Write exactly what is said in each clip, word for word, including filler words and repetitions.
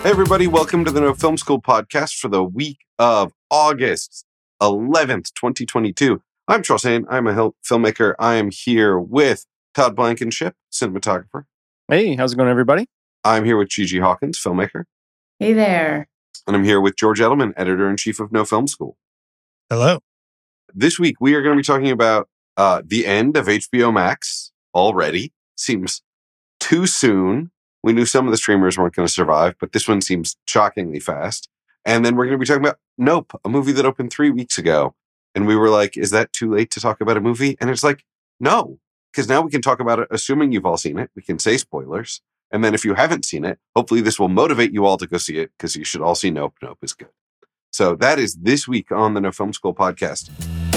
Hey everybody, welcome to the No Film School podcast for the week of August eleventh, twenty twenty-two. I'm Charles Hain. I'm a hil- filmmaker. I am here with Todd Blankenship, cinematographer. Hey, how's it going, everybody? I'm here with Gigi Hawkins, filmmaker. Hey there. And I'm here with George Edelman, editor-in-chief of No Film School. Hello. This week, we are going to be talking about uh, the end of H B O Max already. Seems too soon. We knew some of the streamers weren't going to survive, but this one seems shockingly fast. And then we're going to be talking about Nope, a movie that opened three weeks ago. And we were like, is that too late to talk about a movie? And it's like, no, because now we can talk about it, assuming you've all seen it. We can say spoilers. And then if you haven't seen it, hopefully this will motivate you all to go see it, because you should all see Nope. Nope is good. So that is this week on the No Film School podcast.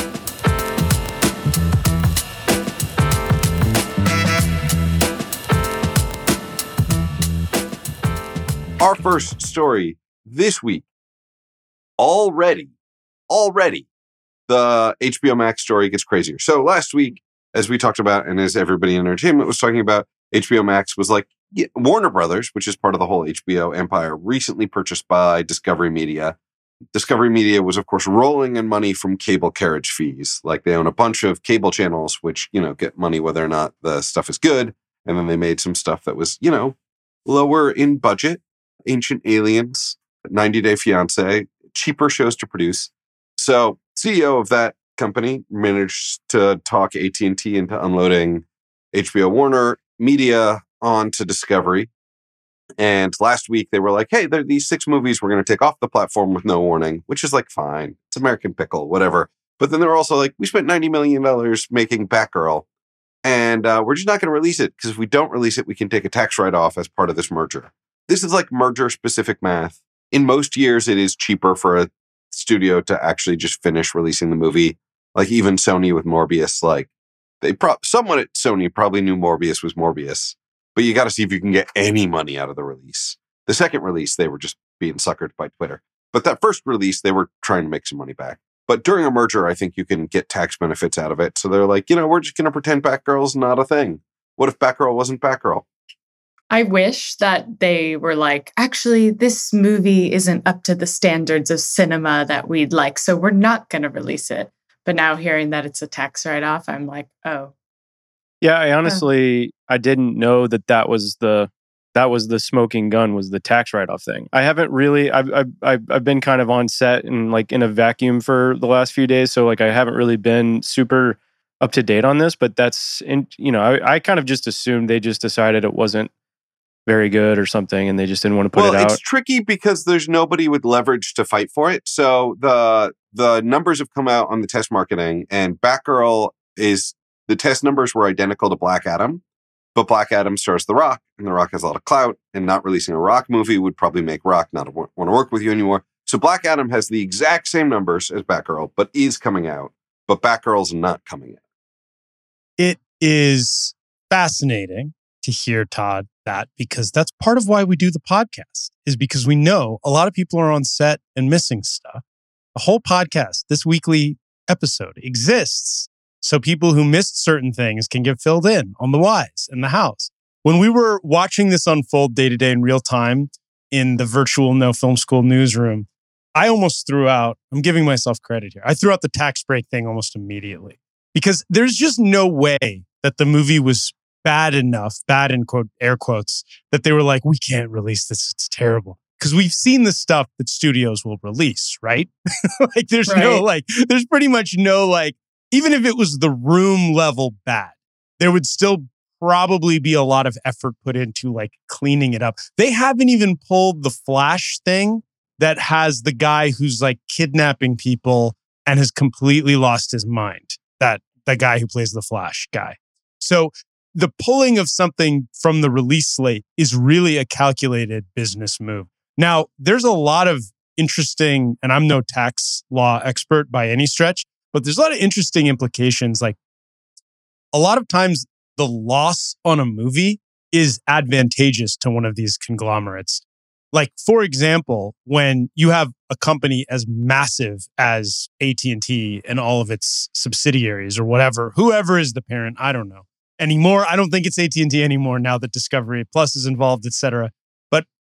Our first story this week, already, already, the H B O Max story gets crazier. So last week, as we talked about, and as everybody in entertainment was talking about, H B O Max was like, yeah, Warner Brothers, which is part of the whole H B O empire, recently purchased by Discovery Media. Discovery Media was, of course, rolling in money from cable carriage fees. Like, they own a bunch of cable channels, which, you know, get money whether or not the stuff is good. And then they made some stuff that was, you know, lower in budget. Ancient Aliens, ninety Day Fiancé, cheaper shows to produce. So C E O of that company managed to talk A T and T into unloading H B O Warner Media onto Discovery. And last week they were like, hey, there are these six movies we're going to take off the platform with no warning, which is like, fine. It's American Pickle, whatever. But then they were also like, we spent ninety million dollars making Batgirl, and uh, we're just not going to release it, because if we don't release it, we can take a tax write-off as part of this merger. This is like merger-specific math. In most years, it is cheaper for a studio to actually just finish releasing the movie. Like even Sony with Morbius, like they pro- someone at Sony probably knew Morbius was Morbius, but you got to see if you can get any money out of the release. The second release, they were just being suckered by Twitter. But that first release, they were trying to make some money back. But during a merger, I think you can get tax benefits out of it. So they're like, you know, we're just going to pretend Batgirl's not a thing. What if Batgirl wasn't Batgirl? I wish that they were like, actually, this movie isn't up to the standards of cinema that we'd like, so we're not going to release it. But now hearing that it's a tax write-off, I'm like, oh. Yeah, I honestly, oh. I didn't know that that was the that was the smoking gun, was the tax write-off thing. I haven't really, I've I've I've, I've been kind of on set and like in a vacuum for the last few days, so like I haven't really been super up to date on this. But that's, in, you know, I, I kind of just assumed they just decided it wasn't very good or something, and they just didn't want to put well, it out. Well, it's tricky because there's nobody with leverage to fight for it. So the the numbers have come out on the test marketing, and Batgirl is, the test numbers were identical to Black Adam, but Black Adam stars The Rock, and The Rock has a lot of clout, and not releasing a Rock movie would probably make Rock not want to work with you anymore. So Black Adam has the exact same numbers as Batgirl, but is coming out, but Batgirl's not coming out. It is fascinating to hear, Todd, that, because that's part of why we do the podcast, is because we know a lot of people are on set and missing stuff. The whole podcast, this weekly episode, exists so people who missed certain things can get filled in on the whys and the hows. When we were watching this unfold day to day in real time in the virtual No Film School newsroom, I almost threw out, I'm giving myself credit here, I threw out the tax break thing almost immediately, because there's just no way that the movie was bad enough, bad in quote air quotes, that they were like, we can't release this, it's terrible. Because we've seen the stuff that studios will release, right? Like there's right. no like, there's pretty much no like, even if it was the Room level bad, there would still probably be a lot of effort put into like cleaning it up. They haven't even pulled the Flash thing that has the guy who's like kidnapping people and has completely lost his mind. That the guy who plays the Flash guy. So the pulling of something from the release slate is really a calculated business move. Now, there's a lot of interesting, and I'm no tax law expert by any stretch, but there's a lot of interesting implications. Like a lot of times the loss on a movie is advantageous to one of these conglomerates. Like, for example, when you have a company as massive as A T and T and all of its subsidiaries or whatever, whoever is the parent, I don't know anymore. I don't think it's A T and T anymore now that Discovery Plus is involved, et cetera. But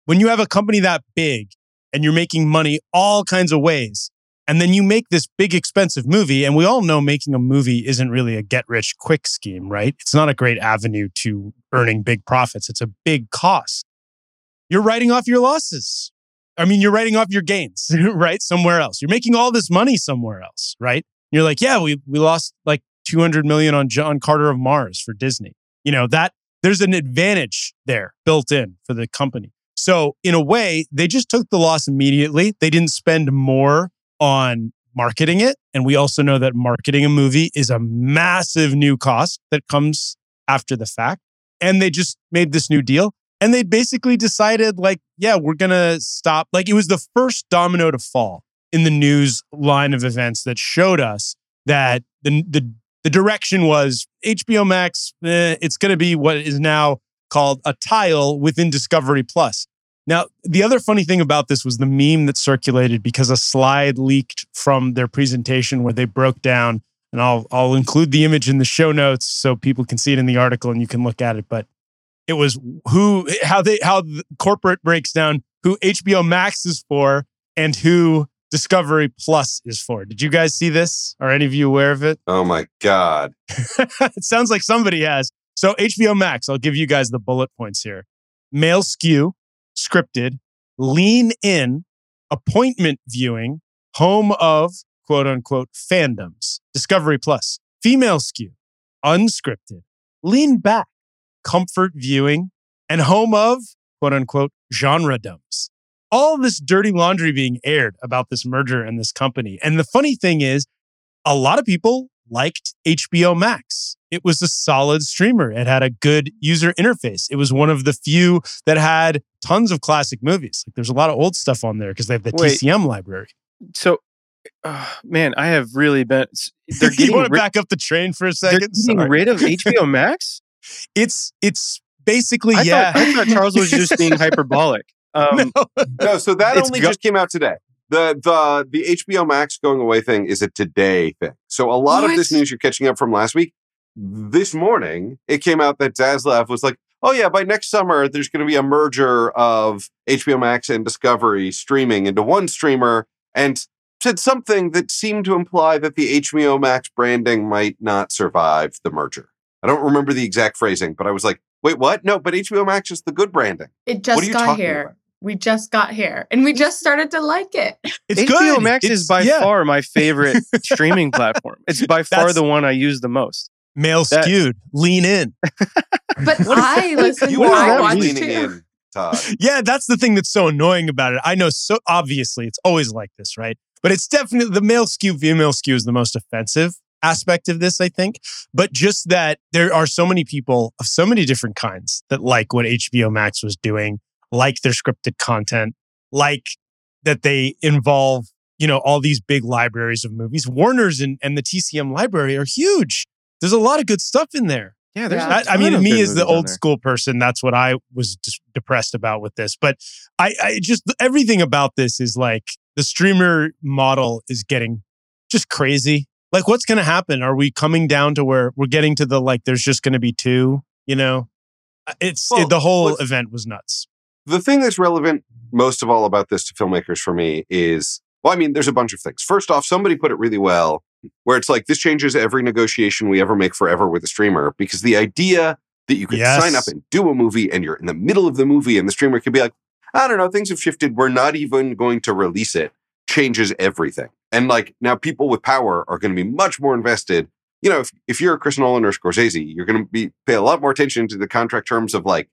when you have a company that big and you're making money all kinds of ways, and then you make this big expensive movie, and we all know making a movie isn't really a get-rich-quick scheme, right? It's not a great avenue to earning big profits. It's a big cost. You're writing off your losses. I mean, you're writing off your gains, right? Somewhere else. You're making all this money somewhere else, right? You're like, yeah, we we lost like two hundred million on John Carter of Mars for Disney. You know, that there's an advantage there built in for the company. So in a way, they just took the loss immediately. They didn't spend more on marketing it. And we also know that marketing a movie is a massive new cost that comes after the fact. And they just made this new deal. And they basically decided, like, yeah, we're going to stop. Like, it was the first domino to fall in the news line of events that showed us that the the, the direction was H B O Max, eh, it's going to be what is now called a tile within Discovery Plus. Now, the other funny thing about this was the meme that circulated because a slide leaked from their presentation where they broke down, and I'll I'll include the image in the show notes so people can see it in the article and you can look at it. But it was who, how they, how the corporate breaks down who H B O Max is for and who Discovery Plus is for. Did you guys see this? Are any of you aware of it? Oh my God. It sounds like somebody has. So H B O Max, I'll give you guys the bullet points here. Male skew, scripted, lean in, appointment viewing, home of quote unquote fandoms. Discovery Plus, female skew, unscripted, lean back, comfort viewing, and home of quote unquote genre domes. All this dirty laundry being aired about this merger and this company. And the funny thing is, a lot of people liked H B O Max. It was a solid streamer. It had a good user interface. It was one of the few that had tons of classic movies. Like, there's a lot of old stuff on there because they have the Wait. T C M library. So, uh, man, I have really been. They're You getting want to rid, back up the train for a they're second? getting Sorry. rid of H B O Max. It's it's basically I yeah. thought I thought Charles was just being hyperbolic. Um, No. No, so that It's only go- just came out today. The the the H B O Max going away thing is a today thing. So a lot of this What? news you're catching up from last week. This morning, it came out that Zaslav was like, oh yeah, by next summer, there's going to be a merger of H B O Max and Discovery streaming into one streamer, and said something that seemed to imply that the H B O Max branding might not survive the merger. I don't remember the exact phrasing, but I was like, wait, what? No, but H B O Max is the good branding. It What just are you got talking here. about? We just got here. And we just started to like it. It's H B O good. Max It's- is by yeah. far my favorite streaming platform. It's by far That's- the one I use the most. Male That- skewed. Lean in. But I listen. You What does are I that always watch mean? leaning too. in, Todd. Yeah, that's the thing that's so annoying about it. I know, so obviously it's always like this, right? But it's definitely the male skew, female skew is the most offensive aspect of this, I think. But just that there are so many people of so many different kinds that like what H B O Max was doing, like their scripted content, like that they involve, you know, all these big libraries of movies. Warner's and, and the T C M library are huge. There's a lot of good stuff in there. Yeah, there's. Yeah. a That, I ton mean, of me good as the movies on old there. school person, that's what I was just depressed about with this. But I, I just, everything about this is like the streamer model is getting just crazy. Like, what's going to happen? Are we coming down to where we're getting to the, like, there's just going to be two, you know? It's, Well, it, the whole what's- event was nuts. The thing that's relevant most of all about this to filmmakers for me is, well, I mean, there's a bunch of things. First off, somebody put it really well, where it's like, this changes every negotiation we ever make forever with a streamer, because the idea that you could Yes. sign up and do a movie and you're in the middle of the movie and the streamer could be like, I don't know, things have shifted. We're not even going to release it, changes everything. And like, now people with power are going to be much more invested. You know, if, if you're Chris Nolan or Scorsese, you're going to be pay a lot more attention to the contract terms of like,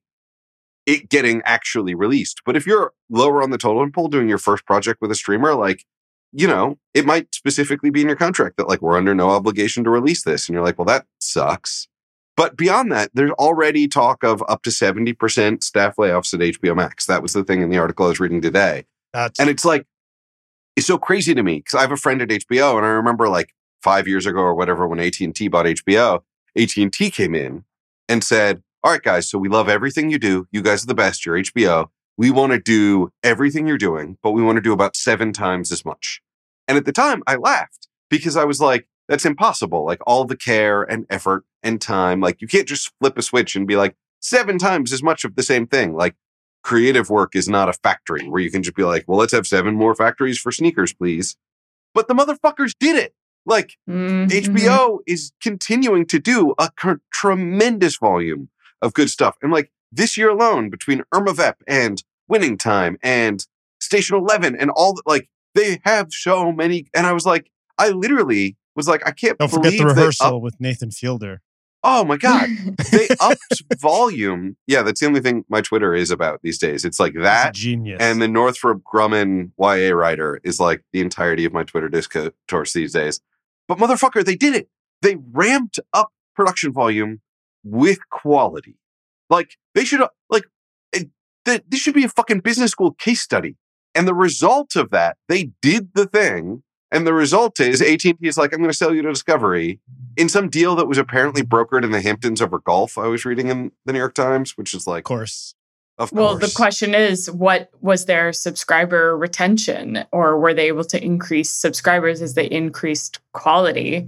it getting actually released. But if you're lower on the totem pole doing your first project with a streamer, like, you know, it might specifically be in your contract that like, we're under no obligation to release this. And you're like, well, that sucks. But beyond that, there's already talk of up to seventy percent staff layoffs at H B O Max. That was the thing in the article I was reading today. That's, And it's like, it's so crazy to me because I have a friend at H B O and I remember like five years ago or whatever, when A T and T bought H B O, A T and T came in and said, all right, guys, so we love everything you do. You guys are the best. You're H B O. We want to do everything you're doing, but we want to do about seven times as much. And at the time, I laughed because I was like, that's impossible. Like all the care and effort and time, like you can't just flip a switch and be like seven times as much of the same thing. Like creative work is not a factory where you can just be like, well, let's have seven more factories for sneakers, please. But the motherfuckers did it. Like, Mhm. H B O is continuing to do a c- tremendous volume of good stuff. And like this year alone, between Irma Vep and Winning Time and Station eleven and all the, like, they have so many. And I was like, I literally was like, I can't Don't believe forget the they rehearsal up- with Nathan Fielder. Oh my God. They upped volume. Yeah, that's the only thing my Twitter is about these days. It's like He's a that. genius. And the Northrop Grumman Y A writer is like the entirety of my Twitter discourse these days. But motherfucker, they did it. They ramped up production volume with quality. Like, they should, like, it, th- this should be a fucking business school case study. And the result of that, they did the thing. And the result is A T and T is like, I'm going to sell you to Discovery in some deal that was apparently brokered in the Hamptons over golf. I was reading in the New York Times, which is like, of course. of Well, course. the question is, what was their subscriber retention, or were they able to increase subscribers as they increased quality?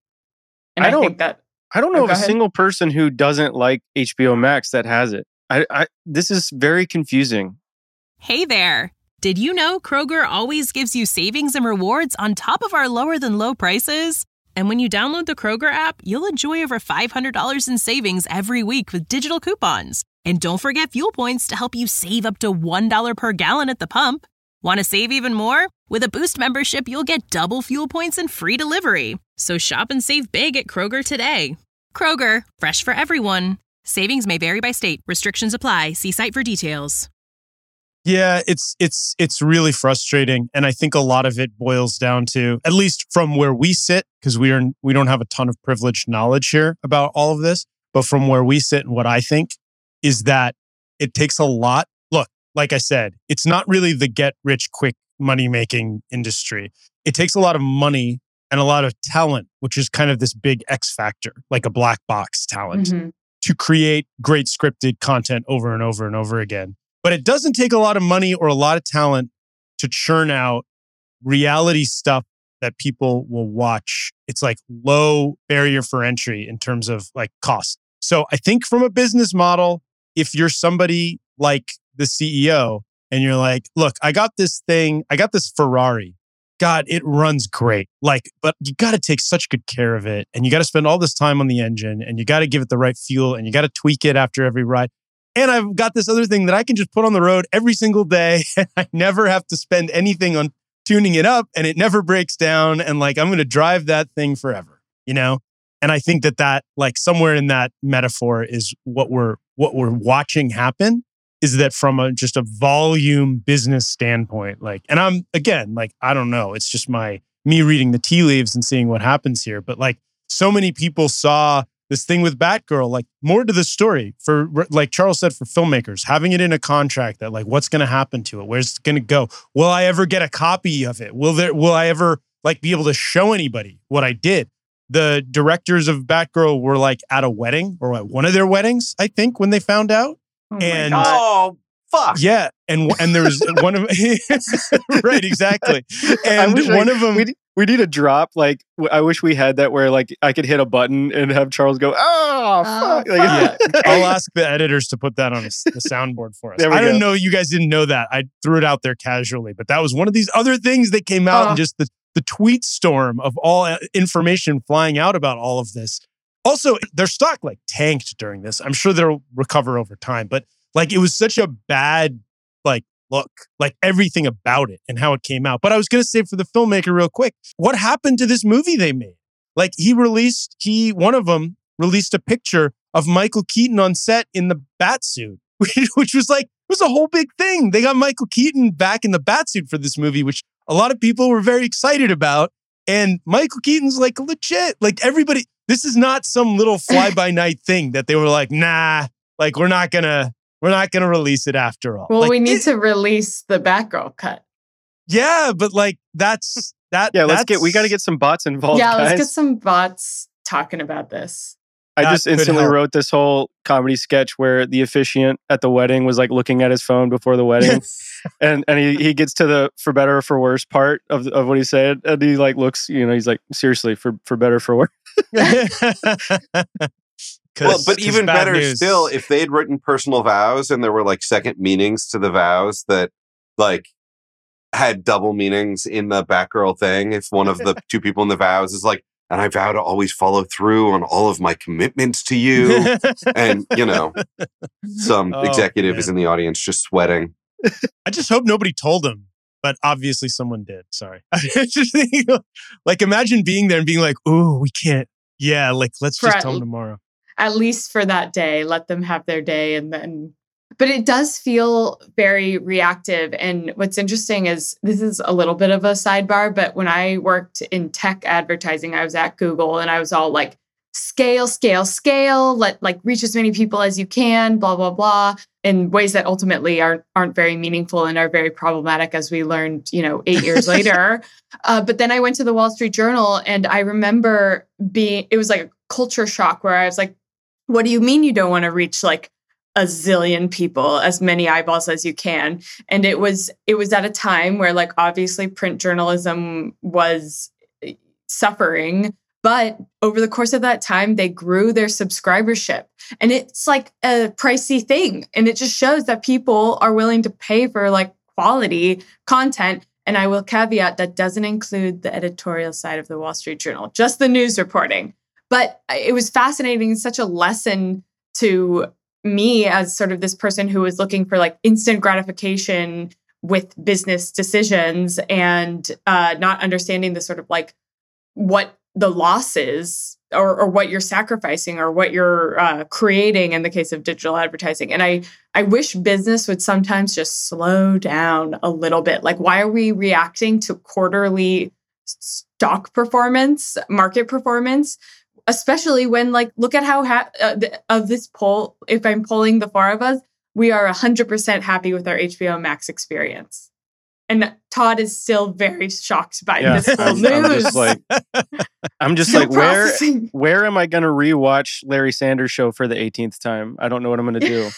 And I I, don't- think that I don't Oh, know go of a ahead. single person who doesn't like H B O Max that has it. I, I this is very confusing. Hey there! Did you know Kroger always gives you savings and rewards on top of our lower than low prices? And when you download the Kroger app, you'll enjoy over five hundred dollars in savings every week with digital coupons. And don't forget fuel points to help you save up to one dollar per gallon at the pump. Want to save even more? With a Boost membership, you'll get double fuel points and free delivery. So shop and save big at Kroger today. Kroger, fresh for everyone. Savings may vary by state. Restrictions apply. See site for details. Yeah, it's it's it's really frustrating, and I think a lot of it boils down to, at least from where we sit, because we are we don't have a ton of privileged knowledge here about all of this, but from where we sit and what I think is that it takes a lot. Look, like I said, it's not really the get rich quick money making industry. It takes a lot of money and a lot of talent, which is kind of this big X factor, like a black box talent, Mhm. to create great scripted content over and over and over again. But it doesn't take a lot of money or a lot of talent to churn out reality stuff that people will watch. It's like low barrier for entry in terms of like cost. So I think from a business model, if you're somebody like the C E O and you're like, look, I got this thing, I got this Ferrari. God, it runs great. Like, but you got to take such good care of it. And you got to spend all this time on the engine and you got to give it the right fuel and you got to tweak it after every ride. And I've got this other thing that I can just put on the road every single day. And I never have to spend anything on tuning it up and it never breaks down. And like, I'm going to drive that thing forever, you know? And I think that that like somewhere in that metaphor is what we're, what we're watching happen is that from a, just a volume business standpoint, like, and I'm again, like, I don't know, it's just my, me reading the tea leaves and seeing what happens here. But like so many people saw this thing with Batgirl, like more to the story for, like Charles said, for filmmakers, having it in a contract that like, what's going to happen to it? Where's it going to go? Will I ever get a copy of it? Will there, will I ever like be able to show anybody what I did? The directors of Batgirl were like at a wedding or at one of their weddings, I think, when they found out. Oh my And- God. Oh, fuck. Yeah. And, and there was one of, right, exactly. And wish one I- of them, We, we need a drop. Like, w- I wish we had that where like I could hit a button and have Charles go, oh, fuck. Like, yeah, I'll ask the editors to put that on a s- the soundboard for us. There we I didn't go. know you guys didn't know that. I threw it out there casually, but that was one of these other things that came out Oh. and just the, the tweet storm of all uh, information flying out about all of this. Also, their stock like tanked during this. I'm sure they'll recover over time, but like it was such a bad like look, like everything about it and how it came out. But I was going to say for the filmmaker real quick, what happened to this movie they made? Like he released, he, one of them released a picture of Michael Keaton on set in the Batsuit, which was like, it was a whole big thing. They got Michael Keaton back in the Batsuit for this movie, which a lot of people were very excited about. And Michael Keaton's like legit, like everybody, this is not some little fly by night thing that they were like, nah, like we're not gonna, we're not gonna release it after all. Well, Like, we need it- to release the Batgirl cut. Yeah, but like that's that. yeah, let's that's, get, we got to get some bots involved. yeah, guys. let's get some bots talking about this. I That just could instantly help. wrote this whole comedy sketch where the officiant at the wedding was like looking at his phone before the wedding, and and he, he gets to the for better or for worse part of of what he said, and he like looks, you know, he's like, seriously, for for better or for worse. Well, but even bad better news. still, if they had written personal vows and there were like second meanings to the vows that like had double meanings in the Batgirl thing, if one of the two people in the vows is like, and I vow to always follow through on all of my commitments to you. And, you know, some Oh, executive man. is in the audience just sweating. I just hope nobody told him, but obviously someone did. Sorry. I just think, like, imagine being there and being like, "Ooh, we can't." Yeah, like, let's For just at- tell him tomorrow. At least for that day, let them have their day and then. But it does feel very reactive. And what's interesting is this is a little bit of a sidebar, but when I worked in tech advertising, I was at Google and I was all like, scale, scale, scale, let like reach as many people as you can, blah, blah, blah, in ways that ultimately aren't aren't very meaningful and are very problematic, as we learned, you know, eight years later. Uh, but then I went to the Wall Street Journal and I remember being, it was like a culture shock where I was like, what do you mean you don't want to reach like a zillion people, as many eyeballs as you can? And it was it was at a time where like obviously print journalism was suffering, but over the course of that time they grew their subscribership, and it's like a pricey thing, and it just shows that people are willing to pay for like quality content. And I will caveat that doesn't include the editorial side of the Wall Street Journal, just the news reporting. But it was fascinating, and such a lesson to me as sort of this person who was looking for like instant gratification with business decisions and uh, not understanding the sort of like what the loss is or, or what you're sacrificing or what you're uh, creating in the case of digital advertising. And I, I wish business would sometimes just slow down a little bit. Like, why are we reacting to quarterly stock performance, market performance? Especially when, like, look at how ha- uh, th- of this poll, if I'm polling the four of us, we are one hundred percent happy with our H B O Max experience. And Todd is still very shocked by Yeah, this whole I'm, news. I'm just like, I'm just Still like, where, processing. where am I going to rewatch Larry Sanders Show for the eighteenth time? I don't know what I'm going to do.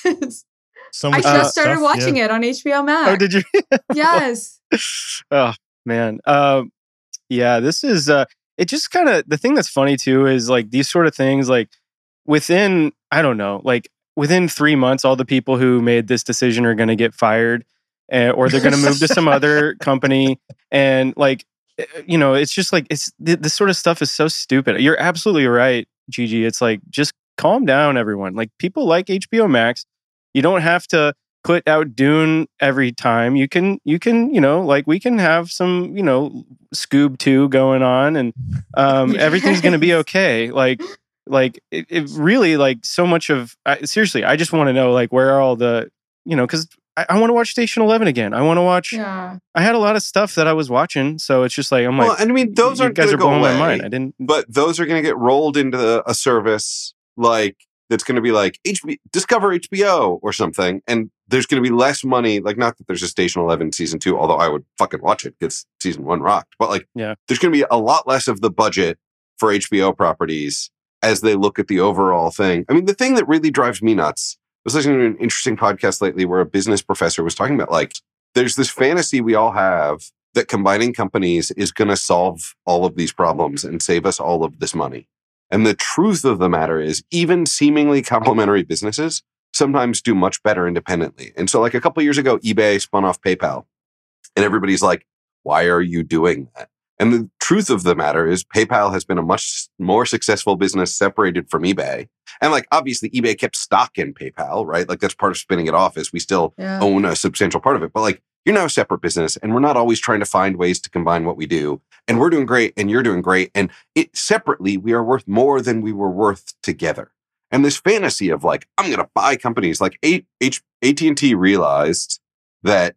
So I much just good started stuff, watching yeah. it on H B O Max. Oh, did you? Yes. Oh man. Um, yeah, this is, uh, it just kind of, the thing that's funny too is like these sort of things, like within, I don't know, like within three months, all the people who made this decision are going to get fired, uh, or they're going to move to some other company. And like, you know, it's just like, it's th- this sort of stuff is so stupid. You're absolutely right, Gigi. It's like, just calm down, everyone. Like, people like H B O Max. You don't have to put out Dune every time. You can, you can, you know, like we can have some, you know, Scoob two going on, and um, Yes. everything's going to be okay. Like, like it, it really, like so much of, I, seriously, I just want to know, like, where are all the, you know, because I, I want to watch Station Eleven again. I want to watch, Yeah. I had a lot of stuff that I was watching. So it's just like, I'm Well, like, and I mean, those you aren't guys going are to go blowing away. my mind. I didn't, But those are going to get rolled into a service like that's going to be like H B Discover H B O or something, and there's going to be less money. Like, not that there's a Station Eleven season two, although I would fucking watch it because season one rocked. But like, Yeah. there's going to be a lot less of the budget for H B O properties as they look at the overall thing. I mean, the thing that really drives me nuts. I was listening to an interesting podcast lately where a business professor was talking about like, there's this fantasy we all have that combining companies is going to solve all of these problems and save us all of this money. And the truth of the matter is, even seemingly complementary businesses sometimes do much better independently. And so like a couple of years ago, eBay spun off PayPal. And everybody's like, why are you doing that? And the truth of the matter is PayPal has been a much more successful business separated from eBay. And like, obviously eBay kept stock in PayPal, right? Like that's part of spinning it off is we still Yeah. own a substantial part of it. But like, you're now a separate business and we're not always trying to find ways to combine what we do. And we're doing great and you're doing great. And it separately, we are worth more than we were worth together. And this fantasy of like, I'm going to buy companies like A- H- A T and T realized that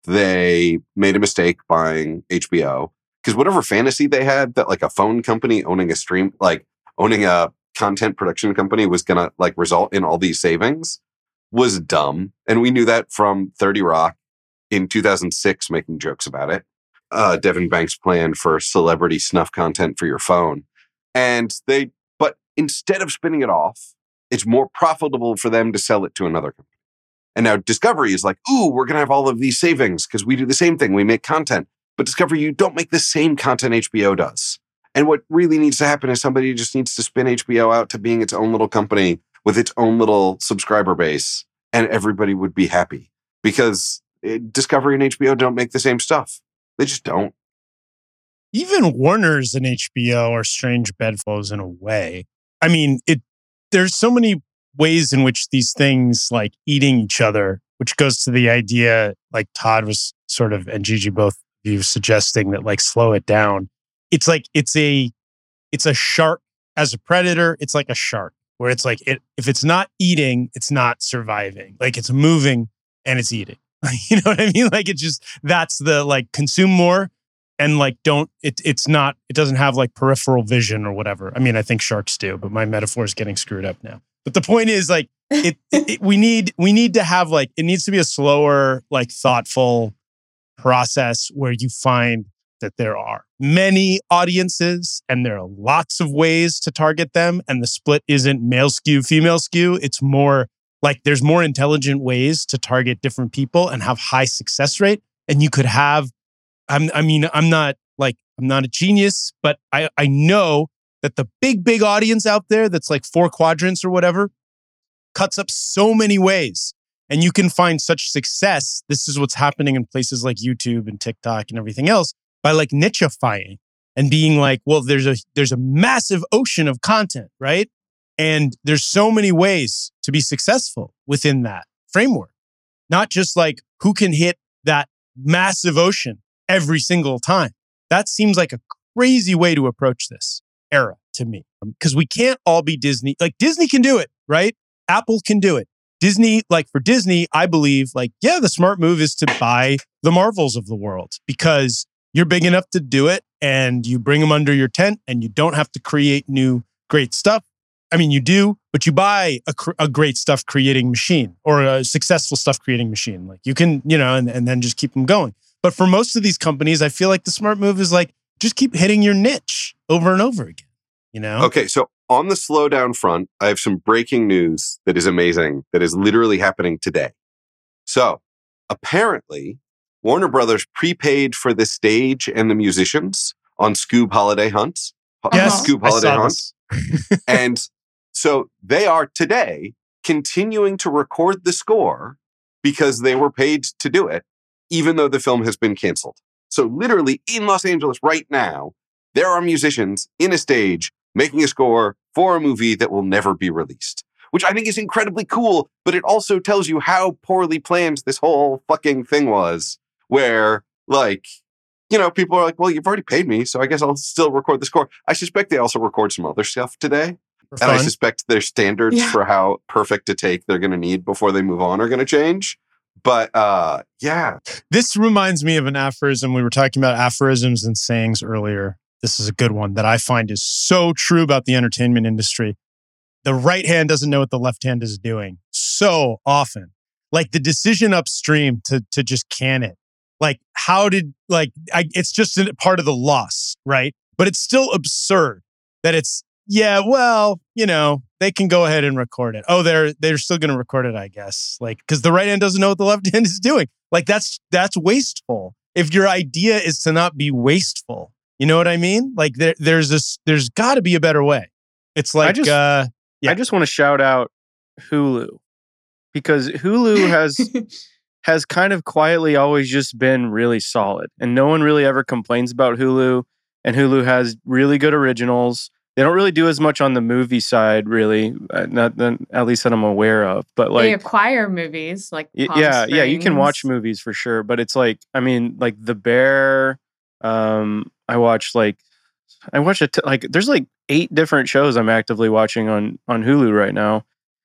they made a mistake buying H B O because whatever fantasy they had that like a phone company owning a stream, like owning a content production company was going to like result in all these savings was dumb. And we knew that from thirty Rock in two thousand six, making jokes about it. Uh, Devin Banks' plan for celebrity snuff content for your phone. And they, but instead of spinning it off, it's more profitable for them to sell it to another company. And now Discovery is like, ooh, we're going to have all of these savings because we do the same thing. We make content. But Discovery, you don't make the same content H B O does. And what really needs to happen is somebody just needs to spin H B O out to being its own little company with its own little subscriber base, and everybody would be happy because it, Discovery and H B O don't make the same stuff. They just don't. Even Warner's and H B O are strange bedfellows in a way. I mean, it. There's so many ways in which these things like eating each other, which goes to the idea, like Todd was sort of, and Gigi both of you suggesting that like slow it down. It's like, it's a, it's a shark as a predator. It's like a shark where it's like, it, if it's not eating, it's not surviving. Like it's moving and it's eating. You know what I mean? Like it's just, that's the like consume more and like don't, it, it's not, it doesn't have like peripheral vision or whatever. I mean, I think sharks do, but my metaphor is getting screwed up now. But the point is like, it, it, it we need, we need to have like, it needs to be a slower, like thoughtful process where you find that there are many audiences and there are lots of ways to target them. And the split isn't male skew, female skew. It's more like there's more intelligent ways to target different people and have high success rate. And you could have, I'm, I mean, I'm not like, I'm not a genius, but I, I know that the big, big audience out there that's like four quadrants or whatever cuts up so many ways. And you can find such success. This is what's happening in places like YouTube and TikTok and everything else by like nichifying and being like, well, there's a there's a massive ocean of content, right? And there's so many ways to be successful within that framework. Not just like who can hit that massive ocean every single time. That seems like a crazy way to approach this era to me. Because we can't all be Disney. Like Disney can do it, right? Apple can do it. Disney, like for Disney, I believe like, yeah, the smart move is to buy the Marvels of the world because you're big enough to do it and you bring them under your tent and you don't have to create new great stuff. I mean, you do, but you buy a, cr- a great stuff creating machine or a successful stuff creating machine. Like you can, you know, and, and then just keep them going. But for most of these companies, I feel like the smart move is like, just keep hitting your niche over and over again, you know? Okay, so on the slowdown front, I have some breaking news that is amazing, that is literally happening today. So apparently, Warner Brothers prepaid for the stage and the musicians on Scoob Holiday Hunts. Yes, Scoob Holiday I saw Hunts. this. And so they are today continuing to record the score because they were paid to do it, even though the film has been canceled. So literally in Los Angeles right now, there are musicians in a stage making a score for a movie that will never be released, which I think is incredibly cool, but it also tells you how poorly planned this whole fucking thing was, where, like, you know, people are like, well, you've already paid me, so I guess I'll still record the score. I suspect they also record some other stuff today. For And I fun. suspect their standards Yeah. for how perfect a take they're going to need before they move on are going to change. But uh, yeah, This reminds me of an aphorism. We were talking about aphorisms and sayings earlier. This is a good one that I find is so true about the entertainment industry. The right hand doesn't know what the left hand is doing so often. Like the decision upstream to to just can it. Like how did, like, I, it's just a part of the loss, right? But it's still absurd that it's, yeah, well, you know, they can go ahead and record it. Oh, they're they're still going to record it, I guess. Like, because the right hand doesn't know what the left hand is doing. Like that's that's wasteful. If your idea is to not be wasteful, you know what I mean? Like there there's this there's got to be a better way. It's like just- uh, yeah. I just want to shout out Hulu because Hulu has has kind of quietly always just been really solid, and no one really ever complains about Hulu. And Hulu has really good originals. They don't really do as much on the movie side, really, uh, not that, at least that I'm aware of. But They like, acquire movies like y- Palm yeah, yeah, you can watch Springs. movies for sure. But it's like, I mean, like The Bear. Um, I watched like, I watched it like. There's like eight different shows I'm actively watching on on Hulu right now,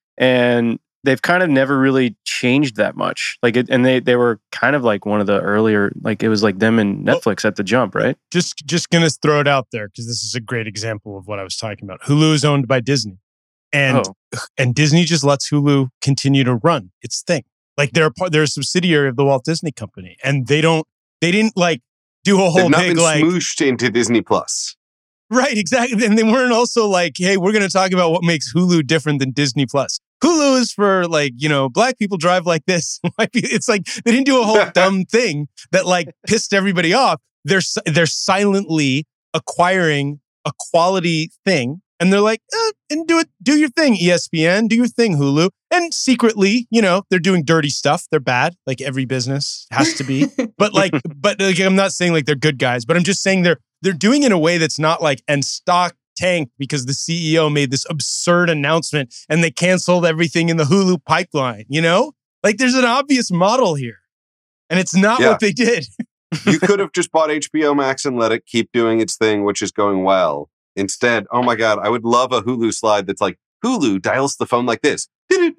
and they've kind of never really changed that much. Like, it, and they they were kind of like one of the earlier, like it was like them and Netflix at the jump, right? just just gonna throw it out there because this is a great example of what I was talking about. Hulu is owned by Disney, and Oh. and Disney just lets Hulu continue to run its thing. Like they're a part, they're a subsidiary of the Walt Disney Company, and they don't they didn't like do a they've whole not big been like smooshed into Disney Plus. right exactly. And they weren't also like, hey, we're gonna talk about what makes Hulu different than Disney Plus. Hulu is for like, you know, black people drive like this. It's like they didn't do a whole dumb thing that like pissed everybody off. They're they're silently acquiring a quality thing And they're like, eh, and do it, do your thing, E S P N, do your thing, Hulu. And secretly, you know, they're doing dirty stuff. They're bad, like every business has to be. But like, but like, I'm not saying like they're good guys, but I'm just saying they're they're doing it in a way that's not like, and stock tanked because the C E O made this absurd announcement and they canceled everything in the Hulu pipeline, you know? Like there's an obvious model here. And it's not Yeah. what they did. You could have just bought H B O Max and let it keep doing its thing, which is going well. Instead, oh my God, I would love a Hulu slide that's like, Hulu dials the phone like this. Right.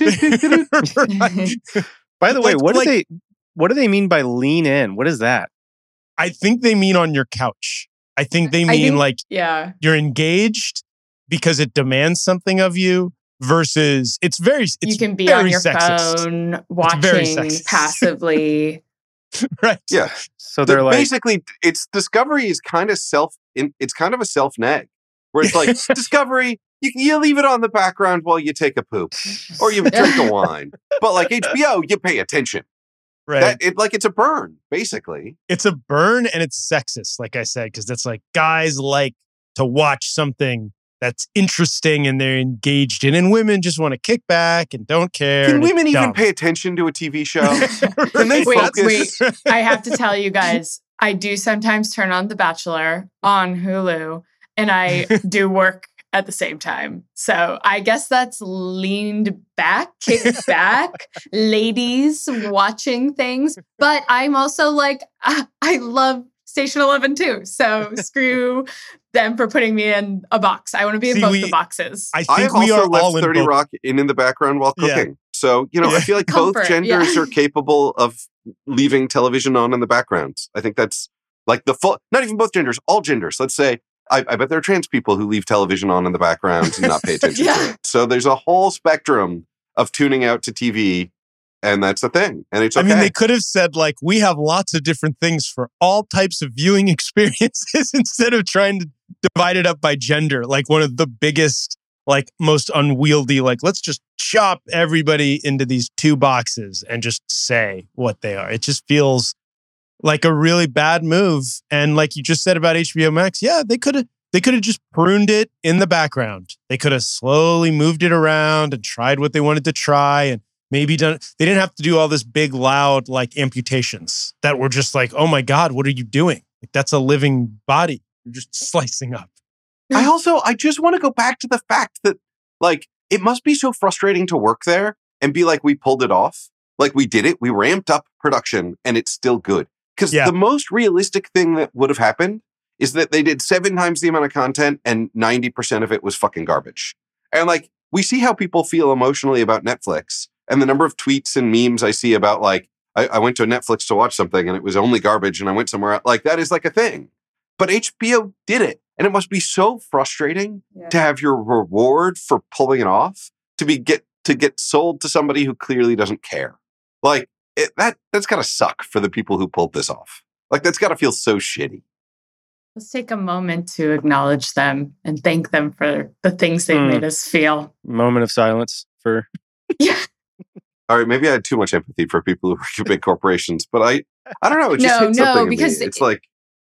By the way, Like- what do like- they what do they mean by lean in? What is that? I think they mean on your couch. I think they I mean think- like Yeah. you're engaged because it demands something of you versus it's very it's you can be very on your sexist. phone very watching sexist. passively. Right. Yeah. So they're The- like basically, it's Discovery is kind of self. In, it's kind of a self neg where it's like Discovery. You you leave it on the background while you take a poop or you drink a wine. But like H B O, you pay attention. Right. That it like it's a burn, basically. It's a burn and it's sexist, like I said, because that's like guys like to watch something that's interesting and they're engaged in, and women just want to kick back and don't care. Can and it's women even dumb. pay attention to a T V show? Can they Wait, focus? wait. I have to tell you guys, I do sometimes turn on The Bachelor on Hulu and I do work at the same time. So I guess that's leaned back, kicked back, ladies watching things. But I'm also like, I, I love Station eleven too. So screw them for putting me in a box. I want to be in See, both we- the boxes. I I think have we also are left all in thirty both. Rock in in the background while Yeah. cooking. So, you know, Yeah. I feel like Comfort, both genders yeah. are capable of leaving television on in the background. I think that's like the full, not even both genders, all genders. Let's say, I, I bet there are trans people who leave television on in the background and not pay attention Yeah. to it. So there's a whole spectrum of tuning out to T V, and that's a thing. And it's I okay. mean, they could have said like, we have lots of different things for all types of viewing experiences instead of trying to divide it up by gender. Like one of the biggest, like most unwieldy, like let's just chop everybody into these two boxes and just say what they are. It just feels like a really bad move. And like you just said about H B O Max, yeah, they could have they could have just pruned it in the background. They could have slowly moved it around and tried what they wanted to try and maybe done. They didn't have to do all this big, loud like amputations that were just like, oh my God, what are you doing? Like that's a living body. You're just slicing up. I also, I just want to go back to the fact that, like, it must be so frustrating to work there and be like, we pulled it off. Like, we did it. We ramped up production and it's still good. Because Yeah. the most realistic thing that would have happened is that they did seven times the amount of content and ninety percent of it was fucking garbage. And, like, we see how people feel emotionally about Netflix. And the number of tweets and memes I see about, like, I, I went to Netflix to watch something and it was only garbage and I went somewhere else. Like, that is like a thing. But H B O did it. And it must be so frustrating Yeah. to have your reward for pulling it off to be get to get sold to somebody who clearly doesn't care. Like it, that that's got to suck for the people who pulled this off. Like that's got to feel so shitty. Let's take a moment to acknowledge them and thank them for the things they've Hmm. made us feel. moment of silence for Yeah. All right, maybe I had too much empathy for people who work at big corporations, but I I don't know. It just No, hits no, something in me. because It's it- like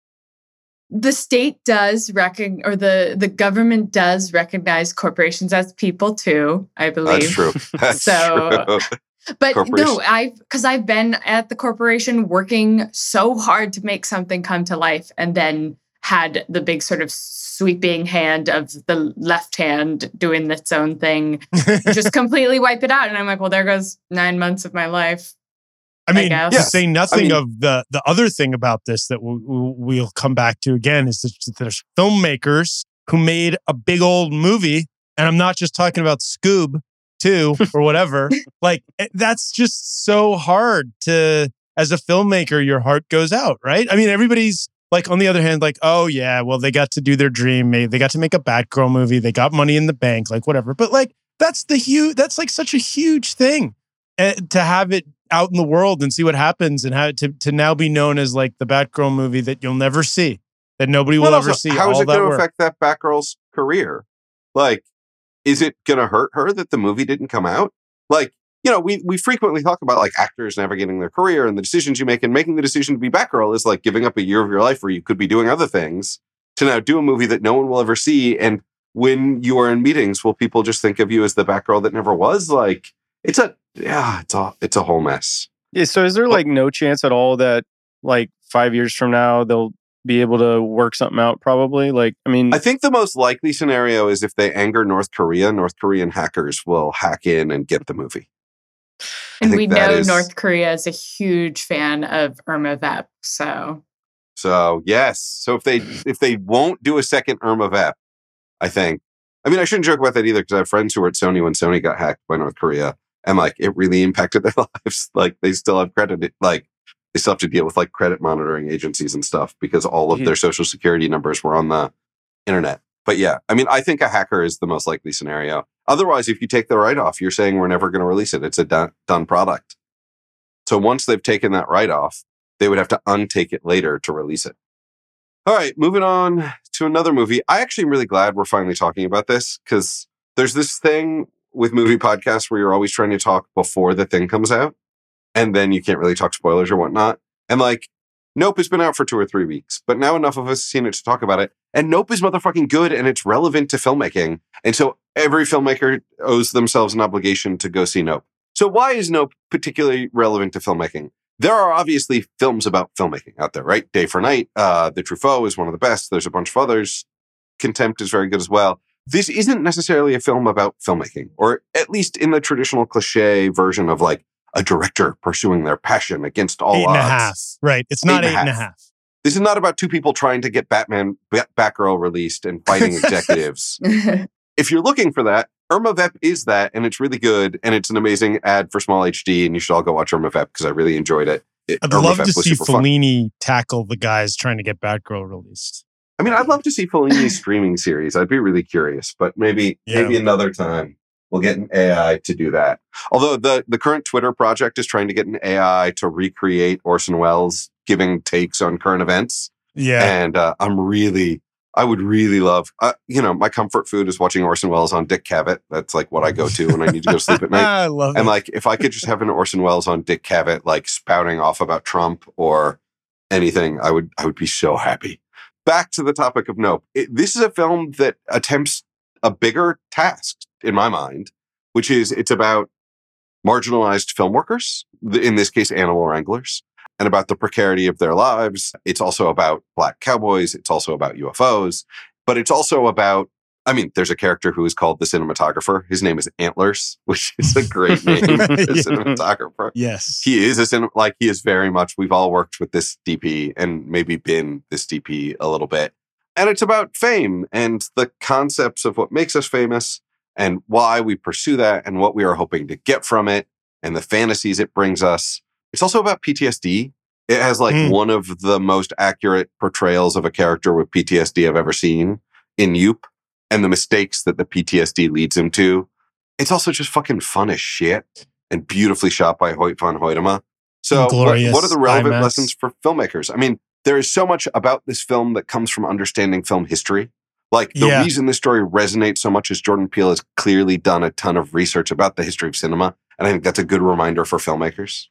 The state does recognize, or the, the government does recognize corporations as people too, I believe. that's true. That's So- true. But Corporation. no, I've because I've been at the corporation working so hard to make something come to life, and then had the big sort of sweeping hand of the left hand doing its own thing, just completely wipe it out. And I'm like, well, there goes nine months of my life. I mean, guess. to Yeah. say nothing I mean- of the the other thing about this that we'll, we'll come back to again is that there's filmmakers who made a big old movie, and I'm not just talking about Scoob two or whatever. Like it- that's just so hard to, as a filmmaker, your heart goes out, right? I mean, everybody's like, on the other hand, like, oh yeah, well they got to do their dream, maybe they got to make a Batgirl movie, they got money in the bank, like whatever. But like that's the huge, that's like such a huge thing. Uh, to have it out in the world and see what happens and how to, to now be known as like the Batgirl movie that you'll never see, that nobody will Well, ever also, see. How is all it that going to work. affect that Batgirl's career? Like, is it going to hurt her that the movie didn't come out? Like, you know, we we frequently talk about like actors navigating their career and the decisions you make, and making the decision to be Batgirl is like giving up a year of your life where you could be doing other things to now do a movie that no one will ever see. And when you are in meetings, will people just think of you as the Batgirl that never was? Like, it's a, yeah, it's a, it's a whole mess. Yeah, so is there like no chance at all that like five years from now they'll be able to work something out? Probably. Like, I mean, I think the most likely scenario is if they anger North Korea, North Korean hackers will hack in and get the movie. And we know is, North Korea is a huge fan of Irma Vep, so. So yes, so if they if they won't do a second Irma Vep, I think. I mean, I shouldn't joke about that either because I have friends who were at Sony when Sony got hacked by North Korea, and like it really impacted their lives. Like they still have credit, like they still have to deal with like credit monitoring agencies and stuff because all of Yeah. their social security numbers were on the internet. But yeah, I mean, I think a hacker is the most likely scenario. Otherwise, if you take the write-off, you're saying we're never going to release it. It's a done, done product. So once they've taken that write-off, they would have to untake it later to release it. All right, moving on to another movie. I actually am really glad we're finally talking about this because there's this thing with movie podcasts where you're always trying to talk before the thing comes out, and then you can't really talk spoilers or whatnot. And like, Nope has been out for two or three weeks, but now enough of us have seen it to talk about it. And Nope is motherfucking good, and it's relevant to filmmaking. And so every filmmaker owes themselves an obligation to go see Nope. So why is Nope particularly relevant to filmmaking? There are obviously films about filmmaking out there, right? Day for Night, uh, The Truffaut is one of the best. There's a bunch of others. Contempt is very good as well. This isn't necessarily a film about filmmaking, or at least in the traditional cliche version of like a director pursuing their passion against all eight odds. and a half. Right. It's not Eight eight and and a a half. half. This is not about two people trying to get Batman, Bat- Batgirl released and fighting executives. If you're looking for that, Irma Vep is that, and it's really good, and it's an amazing ad for Small H D, and you should all go watch Irma Vep because I really enjoyed it. it I'd Irma love Vep to was see super fun. Fellini tackle the guys trying to get Batgirl released. I mean, I'd love to see Fellini's streaming series. I'd be really curious, but maybe Yeah. maybe another time we'll get an A I to do that. Although the, the current Twitter project is trying to get an A I to recreate Orson Welles giving takes on current events. Yeah. And uh, I'm really, I would really love, uh, you know, my comfort food is watching Orson Welles on Dick Cavett. That's like what I go to when I need to go to sleep at night. I love it. And like, if I could just have an Orson Welles on Dick Cavett, like spouting off about Trump or anything, I would, I would be so happy. Back to the topic of Nope. It, this is a film that attempts a bigger task in my mind, which is it's about marginalized film workers, in this case, animal wranglers, and about the precarity of their lives. It's also about Black cowboys. It's also about U F Os, but it's also about, I mean, there's a character who is called the cinematographer. His name is Antlers, which is a great name for a Yeah. cinematographer. Yes. He is a cin- like he is very much. We've all worked with this D P and maybe been this D P a little bit, and it's about fame and the concepts of what makes us famous and why we pursue that and what we are hoping to get from it and the fantasies it brings us. It's also about P T S D. It has like Mm. one of the most accurate portrayals of a character with P T S D I've ever seen in Yoop, and the mistakes that the P T S D leads him to. It's also just fucking fun as shit and beautifully shot by Hoyt van Hoytema. So what, Glorious what are the relevant IMAX. lessons for filmmakers? I mean, there is so much about this film that comes from understanding film history. Like the Yeah. reason this story resonates so much is Jordan Peele has clearly done a ton of research about the history of cinema. And I think that's a good reminder for filmmakers.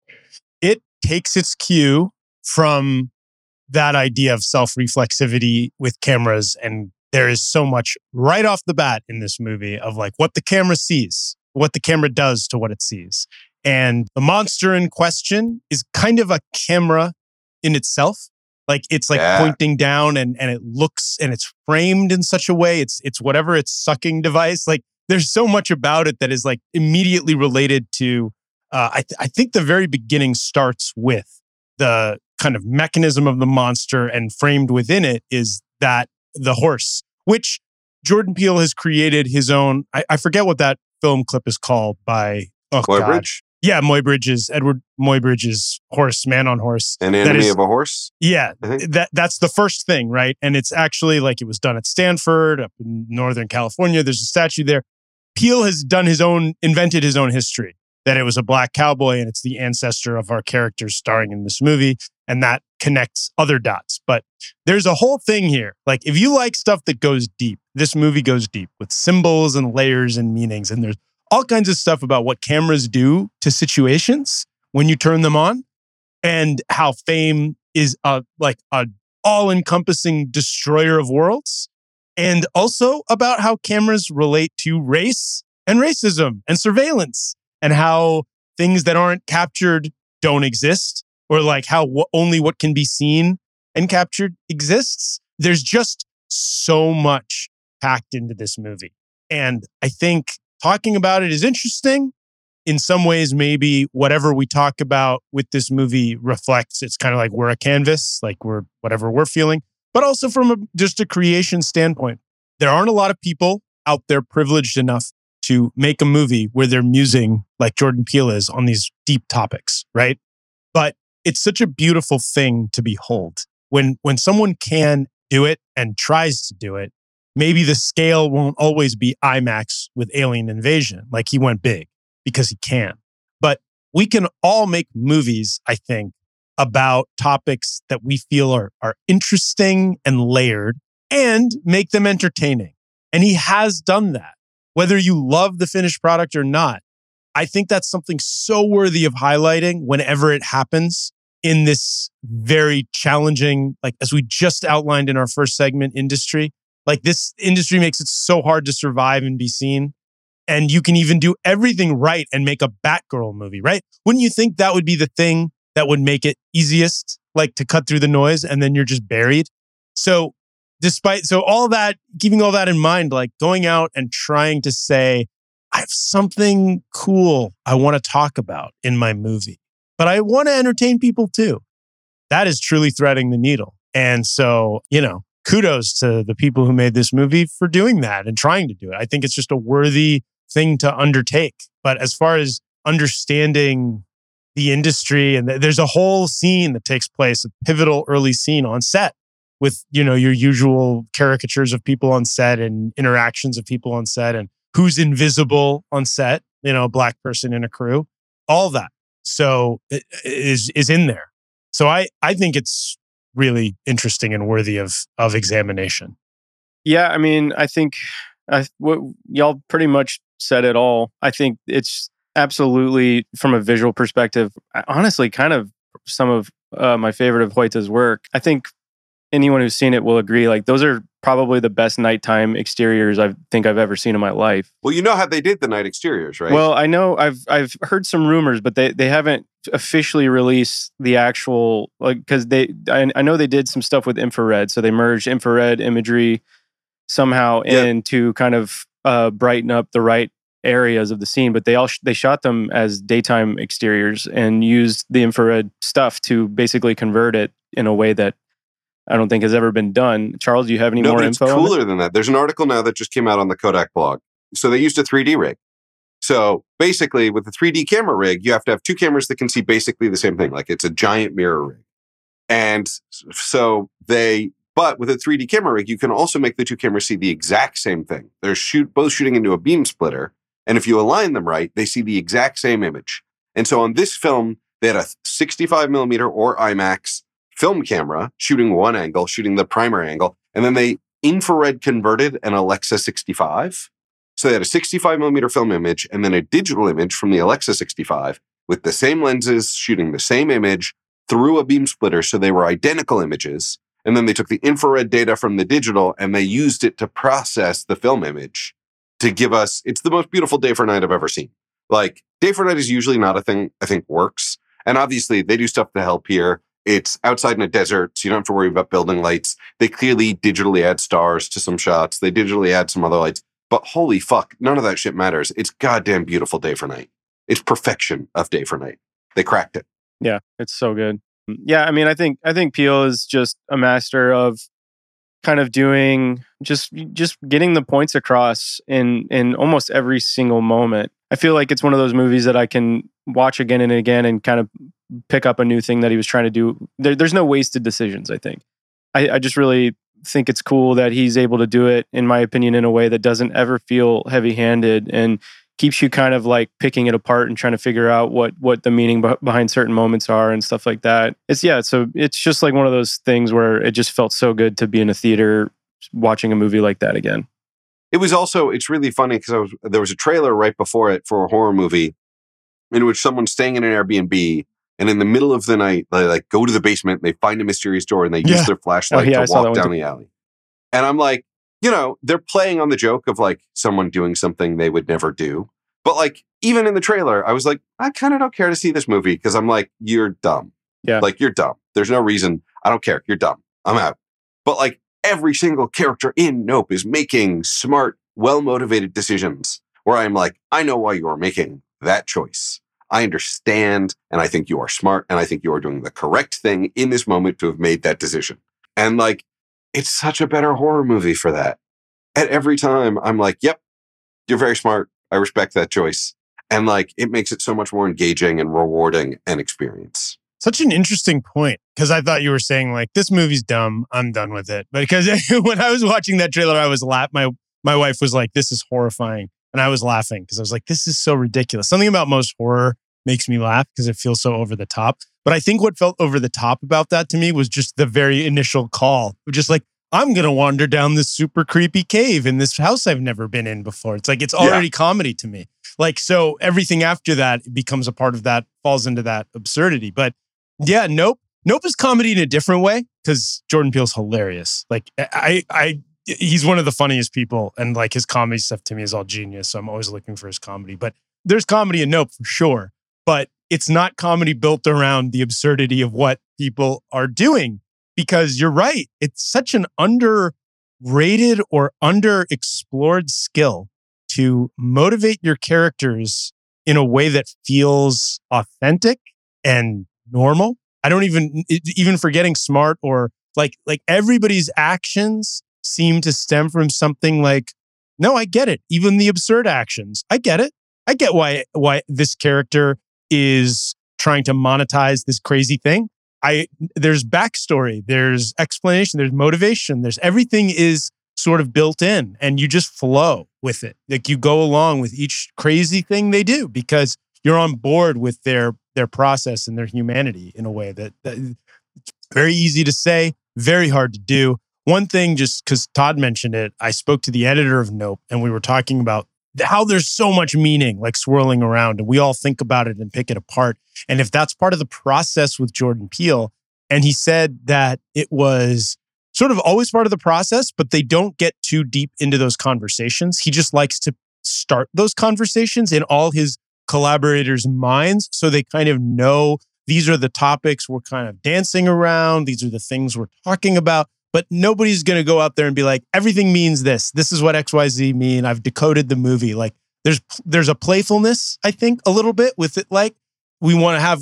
It takes its cue from that idea of self-reflexivity with cameras. And there is so much right off the bat in this movie of like what the camera sees, what the camera does to what it sees. And the monster in question is kind of a camera in itself. Like it's like Yeah. pointing down and, and it looks and it's framed in such a way. It's it's whatever its sucking device. Like there's so much about it that is like immediately related to uh, I, th- I think the very beginning starts with the kind of mechanism of the monster, and framed within it is that the horse, which Jordan Peele has created his own. I, I forget what that film clip is called by oh God. Muybridge, Yeah, Muybridge's Edward Muybridge's horse, Man on Horse. an That enemy is- of a horse. Yeah, I think. that that's the first thing, right? And it's actually like it was done at Stanford, up in Northern California. There's a statue there. Peele has done his own, invented his own history. That it was a black cowboy and it's the ancestor of our characters starring in this movie. And that connects other dots. But there's a whole thing here. Like if you like stuff that goes deep, this movie goes deep with symbols and layers and meanings. And there's all kinds of stuff about what cameras do to situations when you turn them on, and how fame is a like a all-encompassing destroyer of worlds. and also about how cameras relate to race and racism and surveillance, and how things that aren't captured don't exist, or like how w- only what can be seen and captured exists. There's just so much packed into this movie. And I think talking about it is interesting. In some ways, maybe whatever we talk about with this movie reflects, it's kind of like we're a canvas, like we're whatever we're feeling. But also from a, just a creation standpoint, there aren't a lot of people out there privileged enough to make a movie where they're musing like Jordan Peele is on these deep topics, right? But it's such a beautiful thing to behold. When, when someone can do it and tries to do it, maybe the scale won't always be IMAX with Alien Invasion, like he went big because he can. But we can all make movies, I think, about topics that we feel are, are interesting and layered and make them entertaining. And he has done that. Whether you love the finished product or not, I think that's something so worthy of highlighting whenever it happens in this very challenging, like as we just outlined in our first segment, industry. Like this industry makes it so hard to survive and be seen. And you can even do everything right and make a Batgirl movie, right? Wouldn't you think that would be the thing that would make it easiest, like to cut through the noise, and then you're just buried? So despite, so all that, keeping all that in mind, like going out and trying to say, I have something cool I want to talk about in my movie, but I want to entertain people too. That is truly threading the needle. And so, you know, kudos to the people who made this movie for doing that and trying to do it. I think it's just a worthy thing to undertake. But as far as understanding the industry, and th- there's a whole scene that takes place, a pivotal early scene on set with, you know, your usual caricatures of people on set and interactions of people on set and who's invisible on set, you know, a black person in a crew, all that. So it is is in there. So I I think it's really interesting and worthy of of examination. Yeah, I mean, I think I, what, y'all pretty much said it all. I think it's absolutely, from a visual perspective, honestly, kind of some of uh, my favorite of Hoyta's work. I think anyone who's seen it will agree. Like those are probably the best nighttime exteriors I think I've ever seen in my life. Well, you know how they did the night exteriors, right? Well, I know I've I've heard some rumors, but they, they haven't officially released the actual, like, because they I, I know they did some stuff with infrared, so they merged infrared imagery somehow Yep. in to kind of uh, brighten up the right areas of the scene. But they all sh- they shot them as daytime exteriors and used the infrared stuff to basically convert it in a way that I don't think has ever been done. Charles, do you have any no, more but it's info on cooler than that. There's an article now that just came out on the Kodak blog. So they used a three D rig. So basically, with the three D camera rig, you have to have two cameras that can see basically the same thing. Like it's a giant mirror rig. And so they, but with a three D camera rig, you can also make the two cameras see the exact same thing. They're shoot both shooting into a beam splitter. And if you align them right, they see the exact same image. And so on this film, they had a sixty-five millimeter or IMAX film camera shooting one angle, shooting the primary angle. And then they infrared converted an Alexa sixty-five. So they had a sixty-five millimeter film image and then a digital image from the Alexa sixty-five with the same lenses shooting the same image through a beam splitter. So they were identical images. And then they took the infrared data from the digital and they used it to process the film image to give us, it's the most beautiful day for night I've ever seen. Like, day for night is usually not a thing I think works. And obviously they do stuff to help here. It's outside in a desert, so you don't have to worry about building lights. They clearly digitally add stars to some shots. They digitally add some other lights. But holy fuck, none of that shit matters. It's goddamn beautiful day for night. It's perfection of day for night. They cracked it. Yeah, it's so good. Yeah, I mean, I think I think Peele is just a master of kind of doing just just getting the points across in in almost every single moment. I feel like it's one of those movies that I can watch again and again and kind of pick up a new thing that he was trying to do. There, there's no wasted decisions, I think. I, I just really think it's cool that he's able to do it, in my opinion, in a way that doesn't ever feel heavy-handed and keeps you kind of like picking it apart and trying to figure out what what the meaning b- behind certain moments are and stuff like that. It's yeah, so it's just like one of those things where it just felt so good to be in a theater watching a movie like that again. It was also, it's really funny because I was there was a trailer right before it for a horror movie in which someone's staying in an Airbnb and in the middle of the night, they like go to the basement, they find a mysterious door and they Yeah. use their flashlight Oh, yeah, I to saw that walk one down too. the alley. And I'm like, you know, they're playing on the joke of like someone doing something they would never do. But like, even in the trailer, I was like, I kind of don't care to see this movie because I'm like, you're dumb. Yeah. Like, you're dumb. There's no reason. I don't care. You're dumb. I'm out. But like, every single character in Nope is making smart, well-motivated decisions where I'm like, I know why you are making that choice. I understand, and I think you are smart, and I think you are doing the correct thing in this moment to have made that decision. And like, it's such a better horror movie for that. And every time I'm like, yep, you're very smart. I respect that choice. And like, it makes it so much more engaging and rewarding an experience. Such an interesting point, because I thought you were saying like, this movie's dumb, I'm done with it. But because when I was watching that trailer, I was laugh. My my wife was like, this is horrifying. And I was laughing because I was like, this is so ridiculous. Something about most horror makes me laugh because it feels so over the top. But I think what felt over the top about that to me was just the very initial call. Just like, I'm going to wander down this super creepy cave in this house I've never been in before. It's like, it's already yeah. comedy to me. Like, so everything after that becomes a part of that, falls into that absurdity. But yeah, Nope. Nope is comedy in a different way because Jordan Peele's hilarious. Like, I, I, he's one of the funniest people, and like his comedy stuff to me is all genius. So I'm always looking for his comedy. But there's comedy in Nope for sure. But it's not comedy built around the absurdity of what people are doing, because you're right. It's such an underrated or underexplored skill to motivate your characters in a way that feels authentic and normal. I don't even, even forgetting smart or like, like everybody's actions seem to stem from something like, no, I get it. Even the absurd actions. I get it. I get why, why this character is trying to monetize this crazy thing. I, there's backstory, there's explanation, there's motivation, there's everything is sort of built in, and you just flow with it. Like you go along with each crazy thing they do because you're on board with their their process and their humanity in a way that, that it's very easy to say, very hard to do. One thing, just because Todd mentioned it, I spoke to the editor of Nope, and we were talking about how there's so much meaning like swirling around, and we all think about it and pick it apart. And if that's part of the process with Jordan Peele, and he said that it was sort of always part of the process, but they don't get too deep into those conversations. He just likes to start those conversations in all his collaborators' minds so they kind of know these are the topics we're kind of dancing around. These are the things we're talking about. But nobody's going to go out there and be like, everything means this. This is what X Y Z mean. I've decoded the movie. Like there's there's a playfulness, I think, a little bit with it. Like we want to have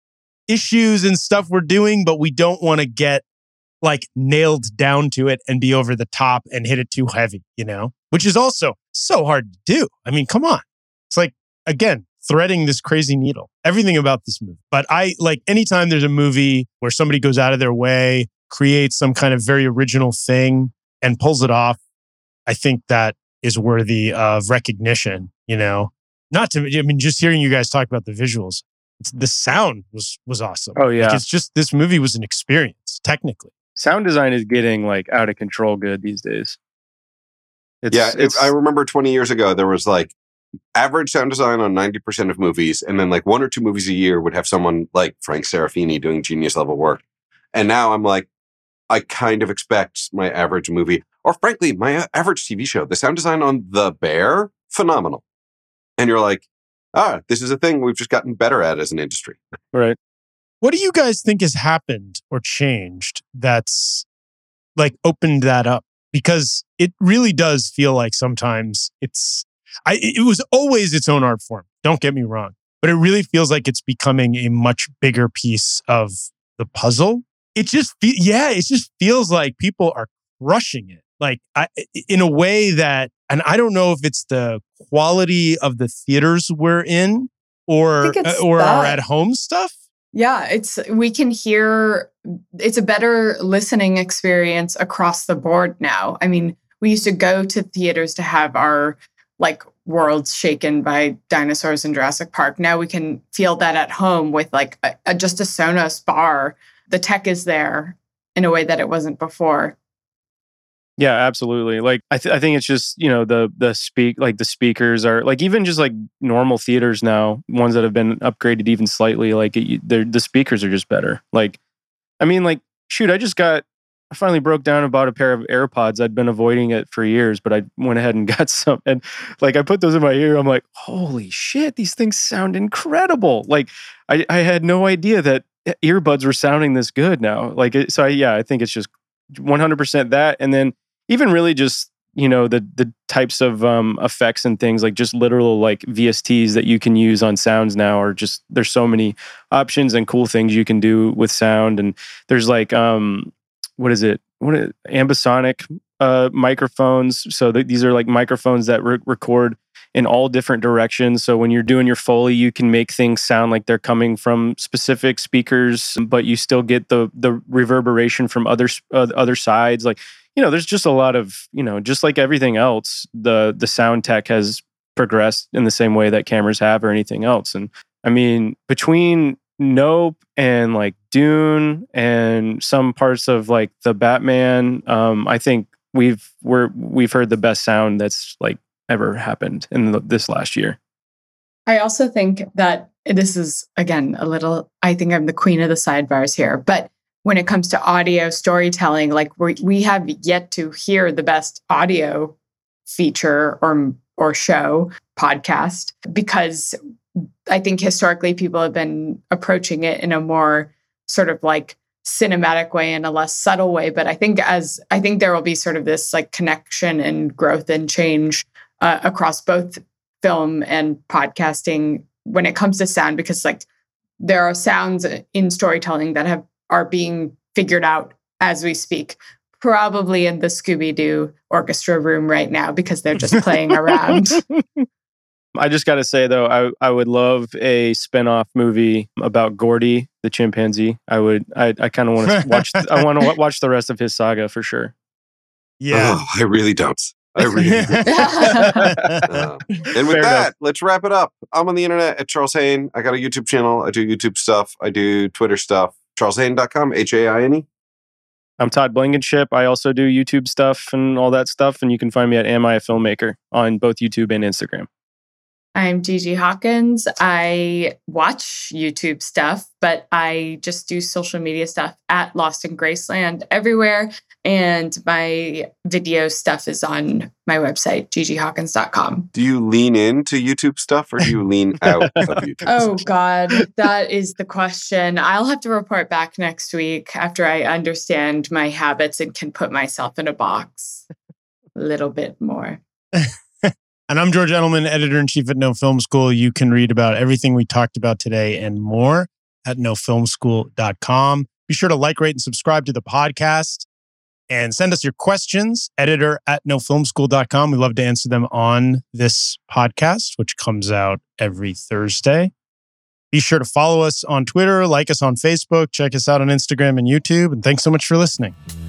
issues and stuff we're doing, but we don't want to get like nailed down to it and be over the top and hit it too heavy, you know, which is also so hard to do. I mean, come on. It's like, again, threading this crazy needle, everything about this movie. But I like anytime there's a movie where somebody goes out of their way, creates some kind of very original thing and pulls it off, I think that is worthy of recognition, you know, not to, I mean, just hearing you guys talk about the visuals, it's, the sound was, was awesome. Oh yeah. Like, it's just, this movie was an experience technically. Sound design is getting like out of control good these days. It's, yeah. it's, I remember twenty years ago, there was like average sound design on ninety percent of movies. And then like one or two movies a year would have someone like Frank Serafini doing genius level work. And now I'm like, I kind of expect my average movie, or frankly, my average T V show, the sound design on The Bear, phenomenal. And you're like, ah, this is a thing we've just gotten better at as an industry. Right. What do you guys think has happened or changed that's like opened that up? Because it really does feel like sometimes it's, I, it was always its own art form. Don't get me wrong. But it really feels like it's becoming a much bigger piece of the puzzle. It just, fe- yeah, it just feels like people are crushing it. Like I, in a way that, and I don't know if it's the quality of the theaters we're in or, uh, or our at home stuff. Yeah, it's we can hear it's a better listening experience across the board now. I mean, we used to go to theaters to have our like worlds shaken by dinosaurs in Jurassic Park. Now we can feel that at home with like a, a, just a Sonos bar. The tech is there in a way that it wasn't before. Yeah, absolutely. Like I, th- I think it's just, you know, the the speak like the speakers are like even just like normal theaters now, ones that have been upgraded even slightly. Like it, the speakers are just better. Like, I mean, like shoot, I just got I finally broke down and bought a pair of AirPods. I'd been avoiding it for years, but I went ahead and got some. And like, I put those in my ear. I'm like, holy shit, these things sound incredible. Like, I, I had no idea that earbuds were sounding this good now. Like, it, so I, yeah, I think it's just one hundred percent that. And then even really just, you know, the the types of um, effects and things, like just literal like V S Ts that you can use on sounds now, are just, there's so many options and cool things you can do with sound. And there's like, um, what is it? What is it? Ambisonic uh, microphones. So th- these are like microphones that re- record in all different directions. So when you're doing your Foley, you can make things sound like they're coming from specific speakers, but you still get the the reverberation from other uh, other sides. Like, you know, there's just a lot of, you know, just like everything else, the the sound tech has progressed in the same way that cameras have or anything else. And I mean, between Nope and like Dune and some parts of like the Batman, um, I think we've we're we've heard the best sound that's like ever happened in the, this last year. I also think that this is, again, a little, I think I'm the queen of the sidebars here, but when it comes to audio storytelling, like we we have yet to hear the best audio feature or or show podcast, because I think historically people have been approaching it in a more sort of like cinematic way and a less subtle way. But I think as I think there will be sort of this like connection and growth and change uh, across both film and podcasting when it comes to sound, because like there are sounds in storytelling that have are being figured out as we speak, probably in the Scooby-Doo orchestra room right now, because they're just playing around. I just got to say, though, I, I would love a spin-off movie about Gordy, the chimpanzee. I would, I, I kind of want to watch, I want to watch the rest of his saga for sure. Yeah. Oh, I really don't. I really don't. uh, and with Fair that, enough. let's wrap it up. I'm on the internet at Charles Haine. I got a YouTube channel. I do YouTube stuff. I do Twitter stuff. charles haine dot com, H A I N E. I'm Todd Blankenship. I also do YouTube stuff and all that stuff. And you can find me at Am I a Filmmaker on both YouTube and Instagram. I'm Gigi Hawkins. I watch YouTube stuff, but I just do social media stuff at Lost in Graceland everywhere. And my video stuff is on my website, gigi hawkins dot com. Do you lean into YouTube stuff or do you lean out of YouTube Oh, stuff? God, that is the question. I'll have to report back next week after I understand my habits and can put myself in a box a little bit more. And I'm George Edelman, editor-in-chief at No Film School. You can read about everything we talked about today and more at no film school dot com. Be sure to like, rate, and subscribe to the podcast. And send us your questions, editor at no film school dot com. We love to answer them on this podcast, which comes out every Thursday. Be sure to follow us on Twitter, like us on Facebook, check us out on Instagram and YouTube. And thanks so much for listening.